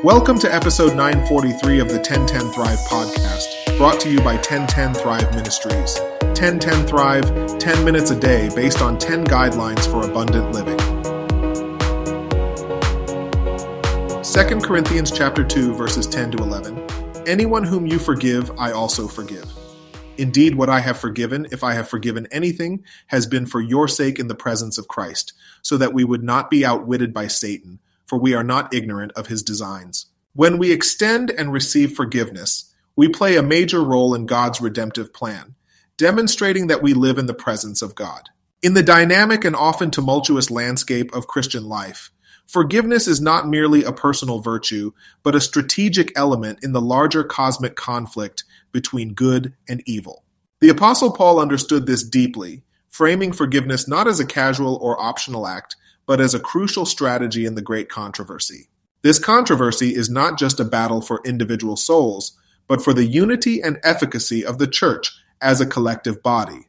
Welcome to episode 943 of the 1010 Thrive podcast, brought to you by 1010 Thrive Ministries. 1010 Thrive, 10 minutes a day based on 10 guidelines for abundant living. 2 Corinthians chapter 2, verses 10 to 11. Anyone whom you forgive, I also forgive. Indeed, what I have forgiven, if I have forgiven anything, has been for your sake in the presence of Christ, so that we would not be outwitted by Satan, for we are not ignorant of his designs. When we extend and receive forgiveness, we play a major role in God's redemptive plan, demonstrating that we live in the presence of God. In the dynamic and often tumultuous landscape of Christian life, forgiveness is not merely a personal virtue, but a strategic element in the larger cosmic conflict between good and evil. The Apostle Paul understood this deeply, framing forgiveness not as a casual or optional act, but as a crucial strategy in the great controversy. This controversy is not just a battle for individual souls, but for the unity and efficacy of the church as a collective body.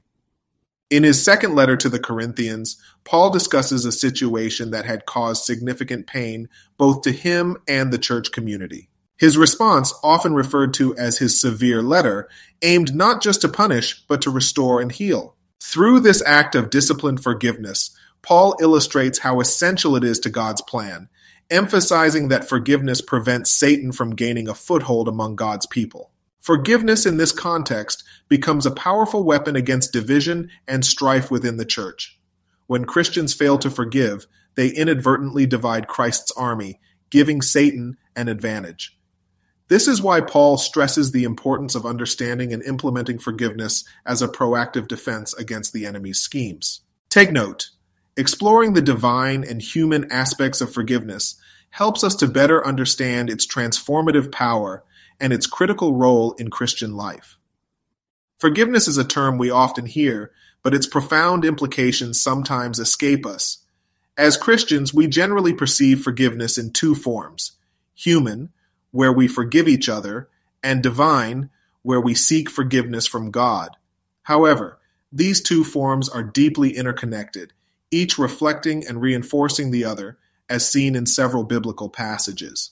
In his second letter to the Corinthians, Paul discusses a situation that had caused significant pain both to him and the church community. His response, often referred to as his severe letter, aimed not just to punish, but to restore and heal. Through this act of disciplined forgiveness, Paul illustrates how essential it is to God's plan, emphasizing that forgiveness prevents Satan from gaining a foothold among God's people. Forgiveness in this context becomes a powerful weapon against division and strife within the church. When Christians fail to forgive, they inadvertently divide Christ's army, giving Satan an advantage. This is why Paul stresses the importance of understanding and implementing forgiveness as a proactive defense against the enemy's schemes. Take note. Exploring the divine and human aspects of forgiveness helps us to better understand its transformative power and its critical role in Christian life. Forgiveness is a term we often hear, but its profound implications sometimes escape us. As Christians, we generally perceive forgiveness in two forms: human, where we forgive each other, and divine, where we seek forgiveness from God. However, these two forms are deeply interconnected, each reflecting and reinforcing the other, as seen in several biblical passages.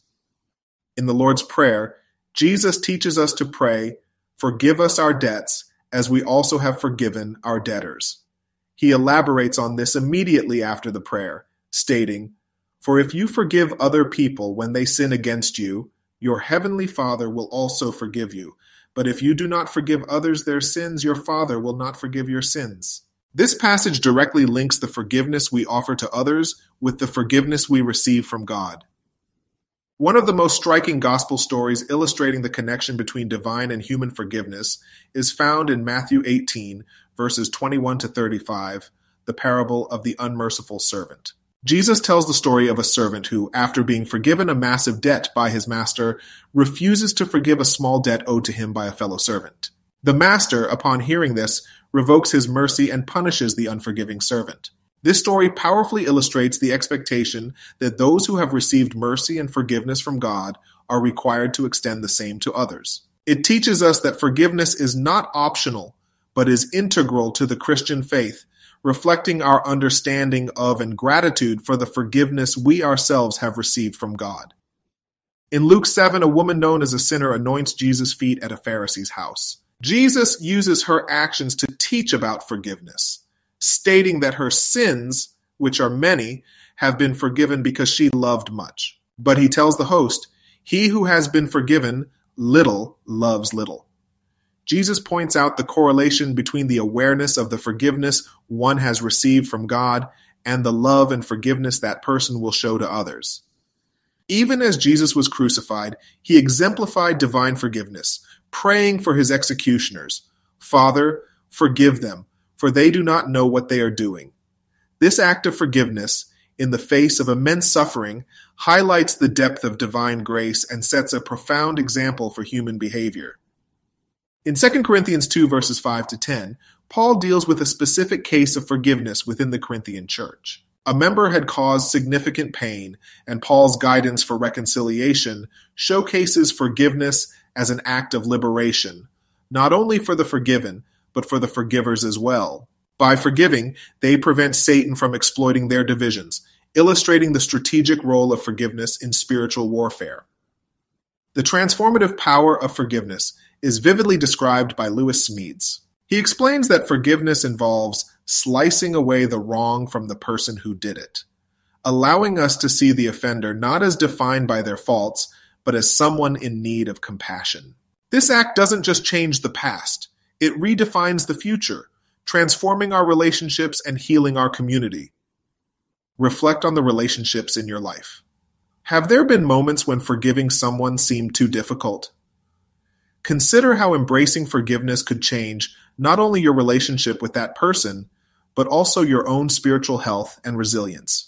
In the Lord's Prayer, Jesus teaches us to pray, "Forgive us our debts, as we also have forgiven our debtors." He elaborates on this immediately after the prayer, stating, "For if you forgive other people when they sin against you, your heavenly Father will also forgive you. But if you do not forgive others their sins, your Father will not forgive your sins." This passage directly links the forgiveness we offer to others with the forgiveness we receive from God. One of the most striking gospel stories illustrating the connection between divine and human forgiveness is found in Matthew 18, verses 21 to 35, the parable of the unmerciful servant. Jesus tells the story of a servant who, after being forgiven a massive debt by his master, refuses to forgive a small debt owed to him by a fellow servant. The master, upon hearing this, revokes his mercy and punishes the unforgiving servant. This story powerfully illustrates the expectation that those who have received mercy and forgiveness from God are required to extend the same to others. It teaches us that forgiveness is not optional, but is integral to the Christian faith, reflecting our understanding of and gratitude for the forgiveness we ourselves have received from God. In Luke 7, a woman known as a sinner anoints Jesus' feet at a Pharisee's house. Jesus uses her actions to teach about forgiveness, stating that her sins, which are many, have been forgiven because she loved much. But he tells the host, "He who has been forgiven little loves little." Jesus points out the correlation between the awareness of the forgiveness one has received from God and the love and forgiveness that person will show to others. Even as Jesus was crucified, he exemplified divine forgiveness, praying for his executioners, "Father, forgive them, for they do not know what they are doing." This act of forgiveness, in the face of immense suffering, highlights the depth of divine grace and sets a profound example for human behavior. In 2 Corinthians 2, verses 5 to 10, Paul deals with a specific case of forgiveness within the Corinthian church. A member had caused significant pain, and Paul's guidance for reconciliation showcases forgiveness as an act of liberation, not only for the forgiven, but for the forgivers as well. By forgiving, they prevent Satan from exploiting their divisions, illustrating the strategic role of forgiveness in spiritual warfare. The transformative power of forgiveness is vividly described by Lewis Smedes. He explains that forgiveness involves slicing away the wrong from the person who did it, allowing us to see the offender not as defined by their faults, but as someone in need of compassion. This act doesn't just change the past, it redefines the future, transforming our relationships and healing our community. Reflect on the relationships in your life. Have there been moments when forgiving someone seemed too difficult? Consider how embracing forgiveness could change not only your relationship with that person, but also your own spiritual health and resilience.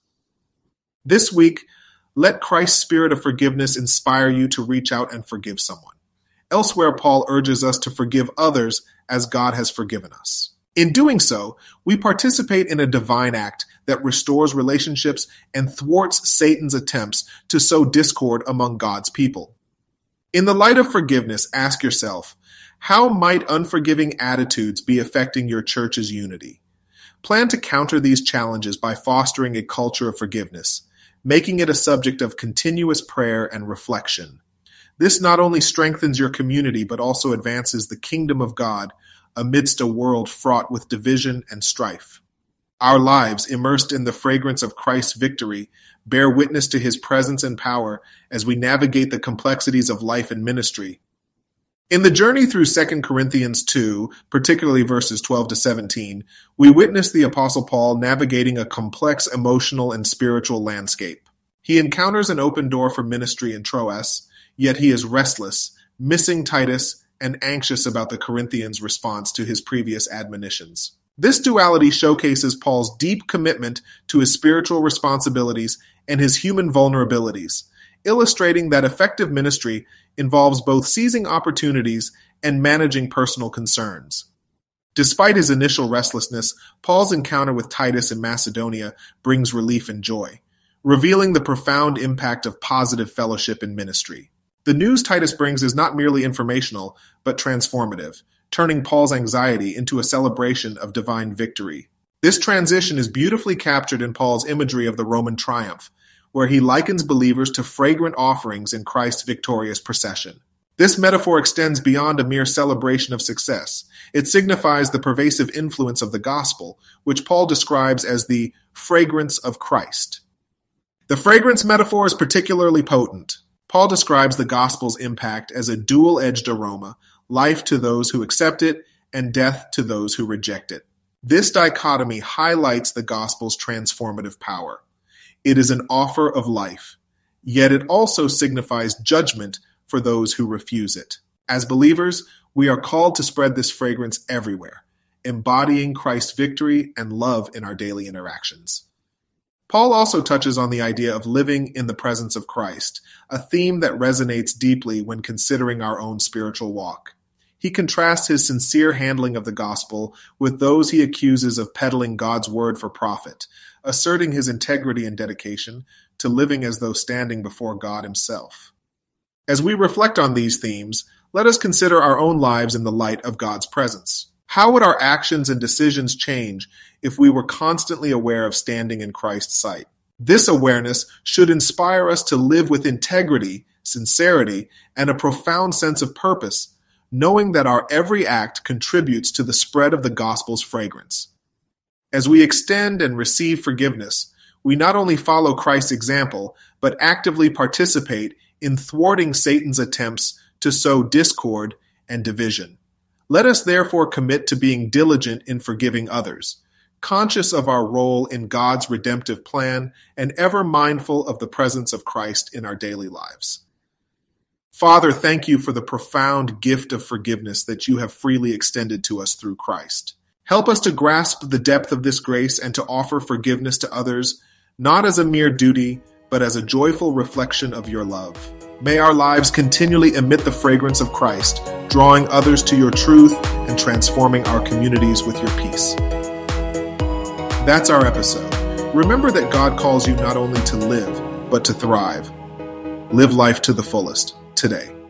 This week, let Christ's spirit of forgiveness inspire you to reach out and forgive someone. Elsewhere, Paul urges us to forgive others as God has forgiven us. In doing so, we participate in a divine act that restores relationships and thwarts Satan's attempts to sow discord among God's people. In the light of forgiveness, ask yourself, how might unforgiving attitudes be affecting your church's unity? Plan to counter these challenges by fostering a culture of forgiveness, making it a subject of continuous prayer and reflection. This not only strengthens your community, but also advances the kingdom of God amidst a world fraught with division and strife. Our lives, immersed in the fragrance of Christ's victory, bear witness to his presence and power as we navigate the complexities of life and ministry. In the journey through 2 Corinthians 2, particularly verses 12 to 17, we witness the Apostle Paul navigating a complex emotional and spiritual landscape. He encounters an open door for ministry in Troas, yet he is restless, missing Titus, and anxious about the Corinthians' response to his previous admonitions. This duality showcases Paul's deep commitment to his spiritual responsibilities and his human vulnerabilities, illustrating that effective ministry involves both seizing opportunities and managing personal concerns. Despite his initial restlessness, Paul's encounter with Titus in Macedonia brings relief and joy, revealing the profound impact of positive fellowship in ministry. The news Titus brings is not merely informational, but transformative, turning Paul's anxiety into a celebration of divine victory. This transition is beautifully captured in Paul's imagery of the Roman triumph, where he likens believers to fragrant offerings in Christ's victorious procession. This metaphor extends beyond a mere celebration of success. It signifies the pervasive influence of the gospel, which Paul describes as the fragrance of Christ. The fragrance metaphor is particularly potent. Paul describes the gospel's impact as a dual-edged aroma, life to those who accept it and death to those who reject it. This dichotomy highlights the gospel's transformative power. It is an offer of life, yet it also signifies judgment for those who refuse it. As believers, we are called to spread this fragrance everywhere, embodying Christ's victory and love in our daily interactions. Paul also touches on the idea of living in the presence of Christ, a theme that resonates deeply when considering our own spiritual walk. He contrasts his sincere handling of the gospel with those he accuses of peddling God's word for profit, asserting his integrity and dedication to living as though standing before God himself. As we reflect on these themes, let us consider our own lives in the light of God's presence. How would our actions and decisions change if we were constantly aware of standing in Christ's sight? This awareness should inspire us to live with integrity, sincerity, and a profound sense of purpose, knowing that our every act contributes to the spread of the gospel's fragrance. As we extend and receive forgiveness, we not only follow Christ's example, but actively participate in thwarting Satan's attempts to sow discord and division. Let us therefore commit to being diligent in forgiving others, conscious of our role in God's redemptive plan and ever mindful of the presence of Christ in our daily lives. Father, thank you for the profound gift of forgiveness that you have freely extended to us through Christ. Help us to grasp the depth of this grace and to offer forgiveness to others, not as a mere duty, but as a joyful reflection of your love. May our lives continually emit the fragrance of Christ, drawing others to your truth and transforming our communities with your peace. That's our episode. Remember that God calls you not only to live, but to thrive. Live life to the fullest today.